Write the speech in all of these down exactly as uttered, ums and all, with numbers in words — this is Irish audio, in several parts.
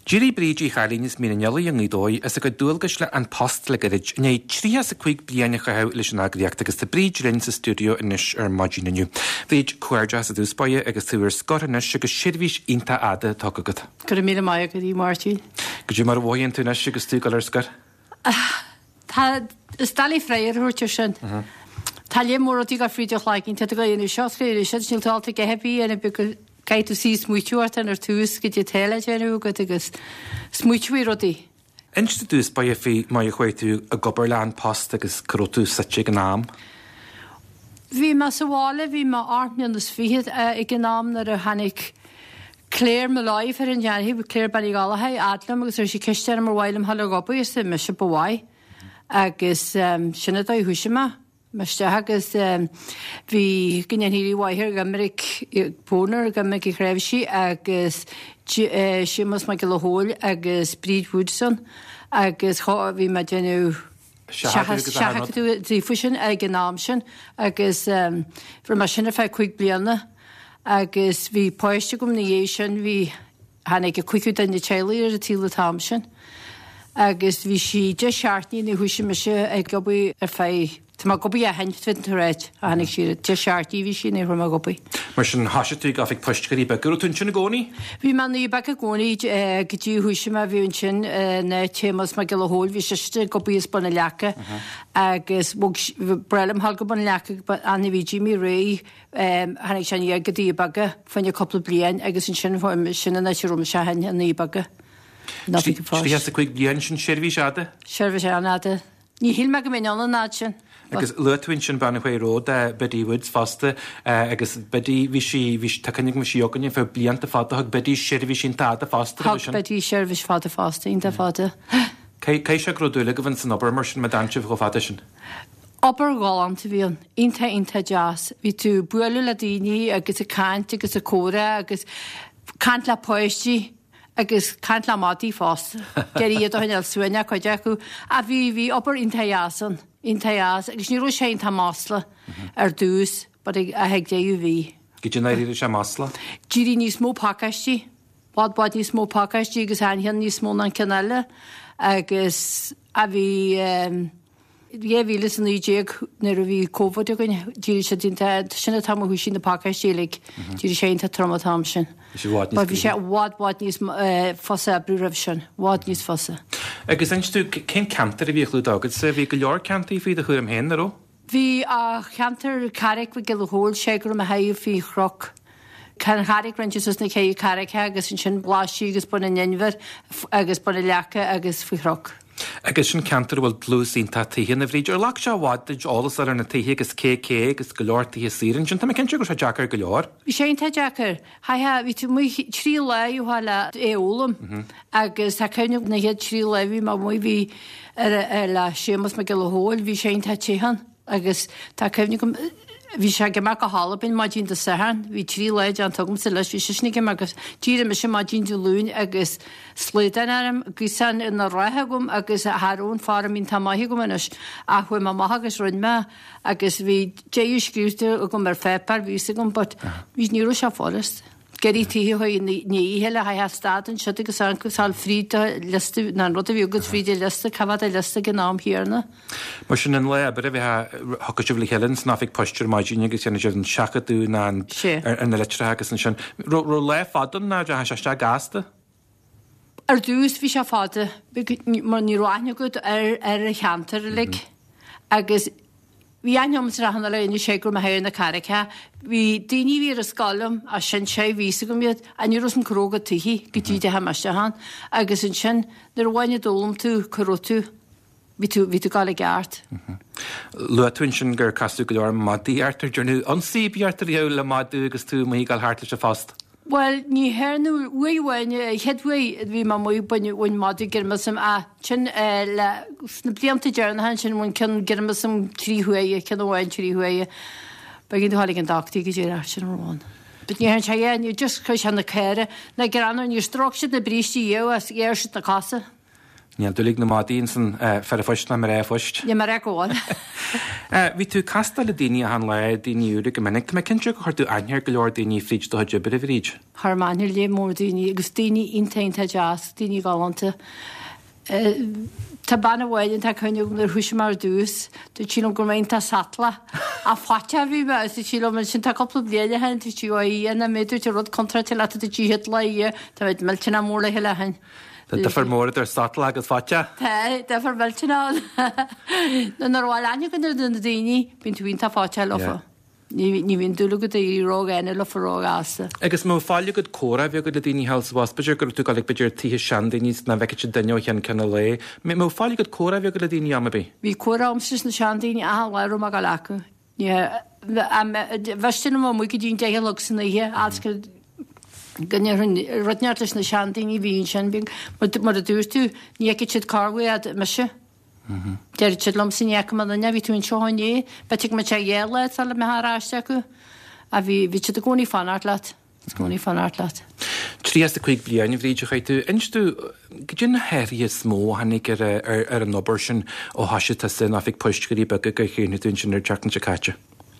Jiri brídí chalínis mína neala ang idói as a go dúlgas le an post le garid né trí as a chuig bliana cha leis an agriacht agus de bríd linn sa studio inis ar magínaniu. Bríd cuairde as a dúspáie agus túir scoranis agus sirvís inta ada tógad. Gur mí mai go dí Martin. Go dú mar bhhaon tú nes agus tú galar scar? Tá stalí freiir thuirte sin. Tá lé mór tí go fríideach leiginn te go inú seosréir sé síltáilta go hebí ana bu Caiitú sí smúitiúirtain ar túús go dtí téile déanú go agus smúitiúí rodí. Insta dús ba fé mai chuirtú a gobar leán post agus crotú satte an nám? Bhí me sa bhála bhí me artmiannas fiad ag an nám nar a hanig Claire me láimh ar an deanhí b Claire Ballygalathe adlam agus ar sí cistear mar bhhailm hall gopa is me se bhhaid agus sinna dá thuisiime. Meiste agus bhí gnéanhíí bhaithir Gameric pónar Gameric i chréibhsí agus simas me go le hóil agus Bríd Woodson agus bhí me déanú seaú fusin ag an nám sin agus bhar mar sinna feh chuig blianana agus bhí páiste gom na dhé sin bhí hena go cuiú den na téalaí ar a tíla tám sin agus bhí si de seaartníí na thuisi me se ag gobaí ar fé. Tá má gobaí a haint réid a hanig siad te seaartí bhí sin éar má gobaí. Mar sin hasise tú gafik postcarí be gur tún sin na gcónaí? Bhí man í be a gcónaí go dtí thuise me bhún sin na témas me go le hóil bhí siiste gobaí is buna lecha agus brelam hall go buna lecha anna bhí Jimmy Ray hanig sin ag go dtí baga fanne coppla blian agus sin sin sinna na siúm se hain an íbaga. Tí has a chuig blian sin sirhí seada? Sirhí seada. Ní hí me go mé anna ná sin. Agus luúin sin banna chuiró de bedí Woods fasta agus bedí bhí si bhí takenig me síoganine fe blianta fáta ag bedí sirhí sin táda fásta. Bedí sirhís fáta fásta ínta fáta. Cé se grúdúla go bhain san obair mar sin me dansih go fáta sin? Obair gáanta bhíon, inta inta jazz, hí tú buú le daoine agus a cant agus a córa agus cant le poisttí agus cant le mátí fásta. Geí a haine suine chuide acu a bhí bhí obair intaásan. Intaás, agus ní ru sé tá másla ar dús, bud a heag déú bhí. Go dtí éidir sé másla? Dírí níos mó pakistí, bád bád níos mó pakistí agus ahean níos mó an canile agus a bhí dhé san íéag nar a bhí cóhad a goin díri sé dínta sinna tam hú sin na pakistílig díri sé inta tromatám sin. Bhí sé bhád bád níos fosa a brúrah sin, bhád níos fosa. Agus einstú cén cantar a bhí chlú agad sa bhí go leor cantaí fao a chuir am héan aró? Bhí a cheantar carric bh go hóil sé gur a haú fhí chroc. Can Harric ranges na chéú carrice agus sin sin bláisiú agus buna nenver agus buna lecha agus fhí chroc. Agus sin cantar bhfuil blúsínta taíhé na bhríidir lech se bháid álas ar na taí agus cé cé agus go leirtaí sírin sin tá cin go se Jackar go leor. Bhí sé ta Jackar, ha ví tú mu trí leúáile éolalam agus tá ceineú na héad trí lehí má mu bhí ar le sémas me go le hóil, bhí sé ta tíhan agus tá ceineú gom Bhí sé go me go hálabin má dín de sahan, hí trí leid an tugam sa leis bhí sisnig agus tíre me sem má dín de lún agus sléidan arm gus san in na rathe gom agus athún fára mín tamáí go manis a chuir má maithagus run me agus bhí déú scríúte a go mar fépar ví gom, but hí níú se fárast. Gerí tíí ní heile ha stadan si agus an gosáil fríd liste ná rud a bhí go fríide liste cabhad a liste go nám hiarna. Mar sin in le a bit a bheit hogus bhí helinn náfik postir maidíine agus sinna an seachaú ná ar na letre agus an sin. Ro le fadan ná ha se gasta? Ar dús bhí se fáda mar ní roiine go ar ar a cheantar le agus Bhí aim ra hanna le inú sé gur a héir na carice, hí daoine bhí a scálam a sin sé ví go miad a ní ros an cróga tuí go dtí de ha meiste han, agus in sin nar bhhaine dólam tú choú tú ví tú ví tú gála gart. Luún sin gur casú go leir madí artar dúnú ansíbíartar heú le madú agus tú mí gal háta se fast. Well, ní hernú uhaine headfu bhí má mú bunne bhain madú girmasam a sin le na blianta dearna han sin bhain cin girmasam tríhuaie cin bhhain tríhuaie ba ginn hála an dachtaí go dtíar sin bháin. But ní hen se dhéanú just chu se na céire na gur anna ní strocht na brístí dhéh as éir si na casa. Níl dúlig na mádaín san fer a fust na mar ré fust. Ní mar agáil. Bhí tú castal le daoine a an le daoineúra go minic, me cinse go chuirú aithnear go leor daoine fríd do de bid a bhríd. Harmáinir lé mór daoine agus daoine intainta jazz, daoine gáanta. Tá banna bhhailinn tá chuineh na thuise mar dús, tú tí go maionnta satla a fáte bhí me tí man sin tá coppla bliaile hen tú tí íana méidir te rud contratil a tíhéad le tá bheith milltena mórla he lehain. Tá far mór ar satla agus fáte? Tá, tá far milltena. Na bháil aine go duna daoine bín tú bhín tá fáte lefa. Ní bhín dúla go í rógáine le forrágáasta. Agus má fáile go córa bhé go le daoine healthwas, beidir gur tú galig beidir títhe sean daoine na bheice daineo chean cena le. mé má fáile go córa bhé go le daoine am bhí. Bhí córa amsris na sean daoine a leú a gal lecu. Bheistina má mu go dtíon de le sanna ihe áca rudneartas na sean daoine bhíon sin bhín mar a dúir tú níice siad carfu me se. Deir siad lom sin necha man na bhí tún seohané, be tu me te dhéile tal me háráiste acu a bhí bhí siad a gcónaí fanart leat. Gcónaí fanart leat. Tríasta chuig bliana bhríide chaitú, instú go dtí na heirí smó hanig ar an nobar sin ó hasise sin a bhíh poistgurí be go chéna dún sin ar teachn se caite.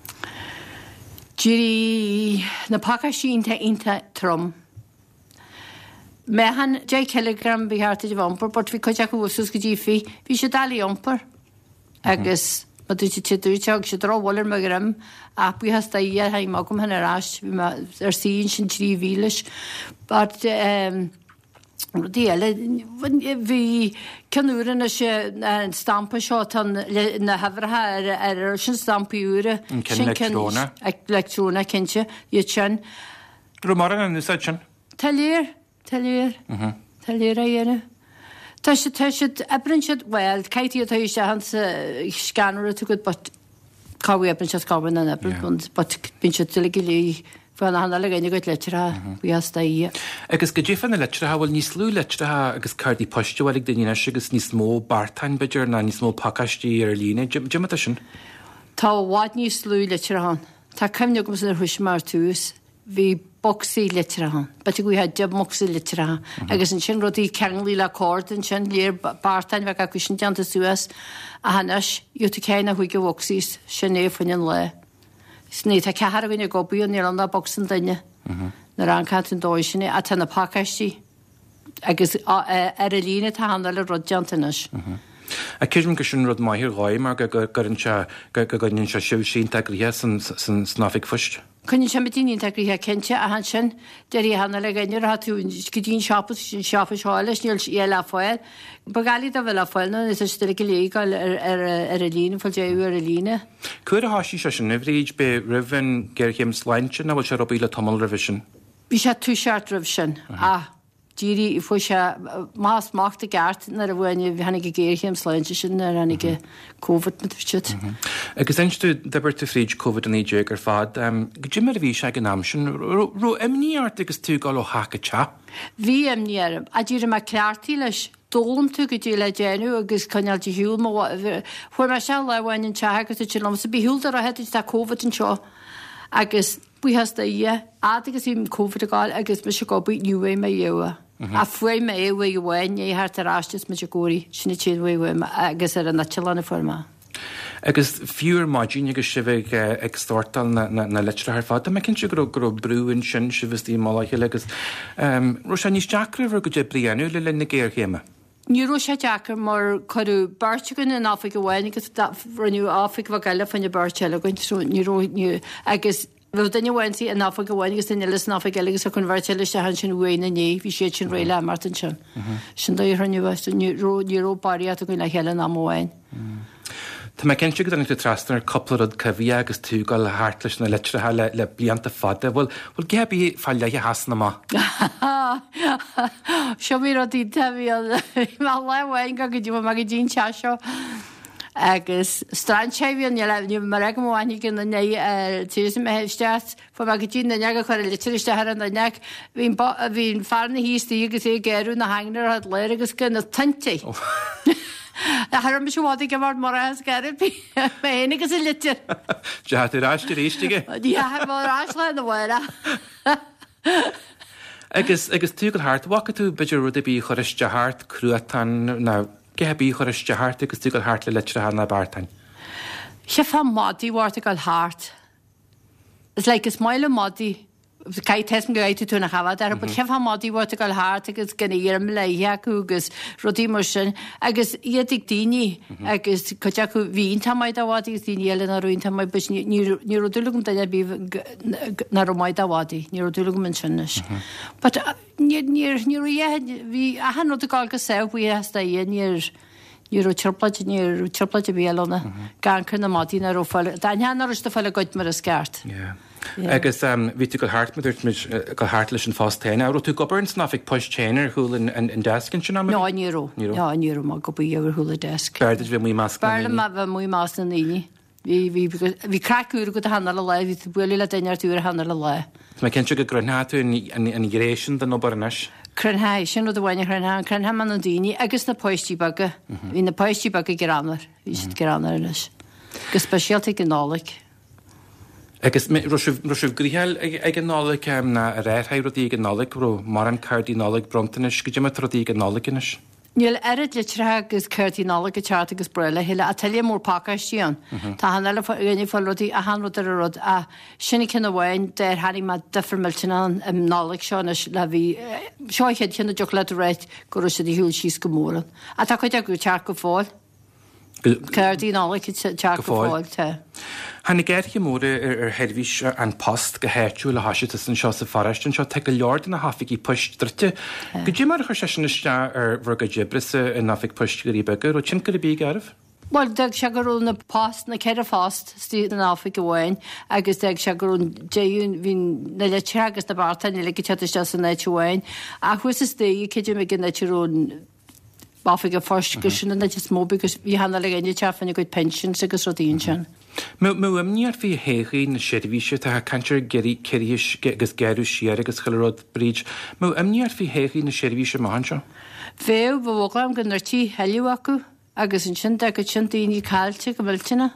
Dírí na pacha sínta inta trom. Mehan dé kilogram bíharta de bhampar, bort bhí coideach go bhúsús go dtí fi, bhí sé dalí ompar. Agus ma dúte tidúteag sé dráhir me gram a bhí has í ha mágum hena ráis bhí ar sín sin trí bhíles. But déile bhí canúran sé stampa seo na hafrathe ar sin stampaúre leúna cinse iad sin. Rumar an ús sin? Taléir. Taléir Taléir a dhéine. Tá sé tá si ebrin siad bhil caiití atá sé han scanúir tú go cáhí ebrin se cában an ebrin bin se tuala go lí fan hanna le gaine go leitire bhí í. Agus go ddífanna leitire bhfuil níos lú leitire agus cardí poistehhaigh daine agus níos mó bartain beidir na níos mó pakistí ar lína Jimata sin. Tá bhád níos lú leitire han. Tá cemne gom san thuisi mar túús. Bhí boxí literahan, bet go had jab moxí literaha, agus an sin rodí ceanlí le cord an sin léir bartain bheith acu sin deanta suas a hanas dúta céine chuig go boxís sin é fanin le. Sné tá cehar bhíine gobíú ní an na boxan daine na rancat an dóis sinna a tanna pakistí agus ar a lína tá hanna le rodjantanas. A céirm go sin rud maithir gáim mar go gur se go ganin se siú sin tagríthe san snáfik fust. Cynnig sem bydyn tagríthe cente a han sin der í hanna le gainir a tú go dín seapa seapa seáile níl é le fáil. Bagalí a bhfuil a fáilna is stu go léáil ar a lína fáil déú ar a lína. Cuir a hasí se sin nihríd be rihan geirchéim sleintse na bhil se robí le tomal revision. Bhí se tú seart rih sin a díri i fu se más máachta gart nar a bhhaine bhí hanig géirchéim sleinte sin ar hanig COVID mit siid. Agus einstú debar tú fríd COVID an éé ar fad, go dtí mar a bhí se an am sin ro imníart agus tú gáil ó hacha te? Bhí imníarm a ddíra me ceartí leis dólam tú go dtí le déanú agus chunealtí hiúil chuir me se lehhainn te agus tú lom sa bhíúldar a heidir tá COVID an seo agus bui has da ie agus im COVID gáil agus me se gobu nué me dhéha. A fué me éha i bhhain é hart arástas me góí sinna tíhfu agus ar an natilánna forma. Agus fiúr máidín agus si bheith ag startal na leitire ar fád, me cinn si go gur brúin sin si bhí málaile agus ro se níos deacrah go dé blianú le lena géir chéime. Níró sé deachar mar choú bartegan in áfik bhhain agus runniu áfik bh gaile fanne barteile goin níró agus bh danne bhaintí a náfa go bhhain agus in lis náfa agus a chun bharteile se han sin bhhaine né, bhí sé sin réile martin sin. Sin do runniu níró baríat a goin le heile ná mháin. Tá me cinn si go an tú trasnar copplarad cohí agus tú gáil le háartlas na leitire le le blianta fada, bhfuil bhfuil gebí fáile hasna má. Seo bhí a tí tahíal má lehhain go go dtí me go dín te seo. Agus strandséhíon le mar ag mháinnig gin na tí meheisteat fu me go dtí na neag chuir litiriste an na neag hín hín farna híí agus é géirú na hangnar a léir agus gun na tanti. A har me seáda go mar mar as garibí mé agus i litir. Deú ráiste ríistige? Dí mar rás le na bhile. Agus agus tú go hart wacha tú beidir rud a bí choiriste hart cruúatan ná gethe bí choiriste hart agus tú go hart le litre hana bartain. Se fa modí warta gal hart. It's like is mile modí. Cai tesan go éitu tú na chafad ar, but chef ha modí warta gal hart agus gan íarm le iacu agus rodí mar sin agus iadig díní agus coteacu vín tamáid a wadi agus díní eile na roin tamáid bus ní rodulugum daine bí na romáid a wadi, ní rodulugum in sinnes. But ní roié hí a han rod a gal go seh bhui hasta í nír Ní chirplaid ní chirplaid a bhéalna gan chuna modí na roáil. Tá heanar is fáile goid mar a sceart. Agus ví tú go hartmaidir go hart leis an fástéine, á tú gobarns ná fik postchéir húil in descin sin am? No níró níró má go bíar húla desk. Beirdir bhí mú más. Beirla má bheith mú más na níní. Bhí crackúr go hanna le le, hí buí le daineartúr hanna le le. Tá cin go grunnáú an gréisisin den nóbarnas? Crunhá sin ó bhhaine crunhá crunha man an daoine agus na poisttí bagga. Bhí na poisttí bagga granar, hí si granar leis. Gus speisialta an nálaigh. Agus rusibh gríhel ag an nálaigh na réirthaid rodí an nálaigh ro mar an cardí nálaigh brontanis go dtí rodí an nálaigh. Níl erid litre agus chuirtí nálaigh a teart agus breile heile a taile mór pácaistíán. Tá han eile gine fá rodí a han rud ar a rud a sinna cinna bhhain déir haí má defirmilteán am nálaigh seánis le bhí seoichéad cinna deoch le réit go sé d hiúil síos go móran. A tá chuid a go teart go fáil. Chuirtí nálaigh teart go fáil te. Hanna ggéirthe móra ar headhís an post go héirú le hasise san seo sa farist an seo te go leor na hafiigh í puist drite. Go dtí mar chu seiste ar bhar go dibrisa in nafiigh puist goí begur ó tin go bí garh? Well, deag se goú na post na ceir a fast tí an áfiig go bhhain, agus deag se goún déún hín na le tegus na bartain le go teiste san néitehhain, a chuis is dé ceidir me gin neitiún áfiig a first go sinna na móbi gus bhí hanna le gine tefanna go pension agus rodíon sin. Mu níar fhí héchaí na seirbhíse tá cantir geirí ceirís agus geirú siar agus choród bríd. Mu níar fhí héchaí na seirbhíse máhanseo? Féh bhglaim go nartí heú acu agus an sin de go sin daoí cáilte go bhiltena.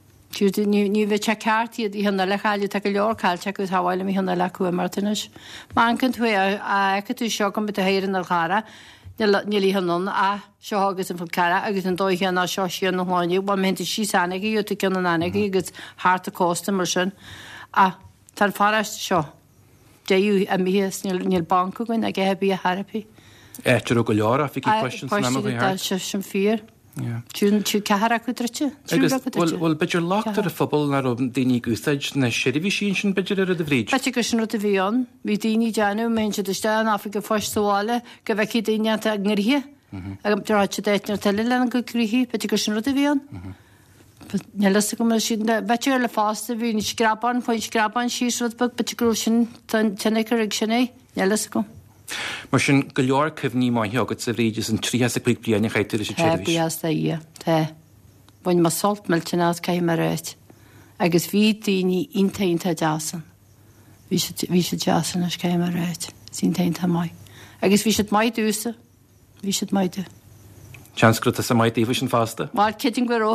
Ní bheith te ceartí í hena le chaile take leor cáilte agus háháile í hena lecu martanis. Má an tú a tú seo go bit a héir an chara, nílí hanon a seo agus an cara agus an dóichéanna seo sían na háinniu, ba menta sí sannaí ú tu cean annaí agus háart a cósta mar sin a tar farast seo. Déú a míos níl bancu goin a ggébí a Harpi. Éitir go leor a fi questions na sin fír. Tún tú cehara chu drite? Bhil beidir látar a fphobal na daoine úsáid na seirbhí sin sin beidir ar a bhríd. Beidir go sin ruta bhíon, bhí daoine deanú mén se deiste áfa go fáisáile go bheith daine ngirthe a ráte déitnar tal lena go cruhíí, beidir go sin ruta bhíon. Nelas go mar sin beidir le fásta bhí ní scrapán foiin scrapán síos rudbug beidir grú sin tena ag sinné, nelas go. Mar sin go leor cymhní má heagad sa bhríidir an trí chuig bliana chaitir is Tá bíasta í, Tá. Bhain má saltmiltenás cai mar réit. Agus bhí daoine intaonnta deasan. Bhí sé deasan as cai mar réit, sin taonnta mai. Agus bhí sé mai dúsa, bhí sé mai dú. Seanscrúta sa mai daobh sin fásta? Má citing goró.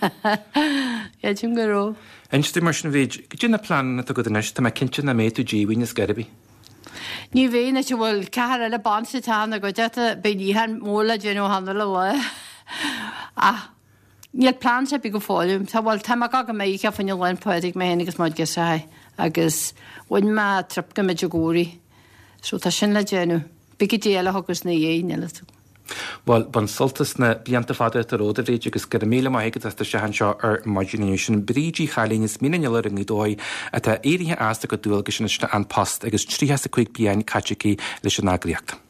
Citing goró. Einstí mar sin bhíd, go dtí na plán na go danis tá cinnte na méú díhain na scarabí. Ní bhéna te bhfuil cehar eile bansatána go deata be níhan móla déanú hanna le le. A níl plán se bí go fáilm, Tá bhil tá ga go mé ce fanne lein poidig mé héanagus máid go sa agus bhain me trip go méidir góí, so tá sin le déanú. Bí go déala thugus na dhéine tú. Well, ban soltas na blianta fada a róda réidir agus go míle maigad as se han seo ar Imagination brídí chalínas míile ring í dóid a tá éirithe ásta go dúil go sinna an post agus trí a chuig blian catteí leis an agriacht.